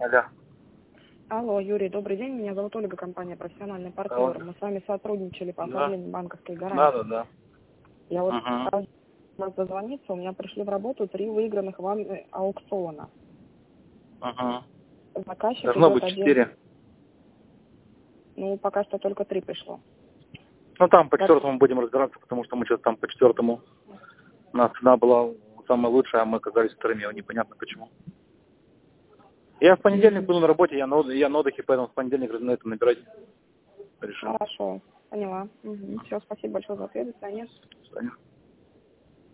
Алло. Алло, Юрий, добрый день. Меня зовут Ольга, компания «Профессиональный партнер». Алло. Мы с вами сотрудничали по Да. оформлению банковской гарантии. Да. Я вот Угу. хотела вас дозвониться. У меня пришли в работу 3 выигранных вами аукциона. Угу. Заказчик Должно идет быть один. 4. Ну, пока что только 3 пришло. Ну, там по Так. 4 будем разбираться, потому что мы что-то там по 4 у нас цена была самая лучшая, а мы оказались вторыми, непонятно почему. Я в понедельник буду на работе, я на отдыхе, поэтому в понедельник на этом набирать решим. Хорошо, поняла. Все, спасибо большое за ответ. До свидания. До свидания.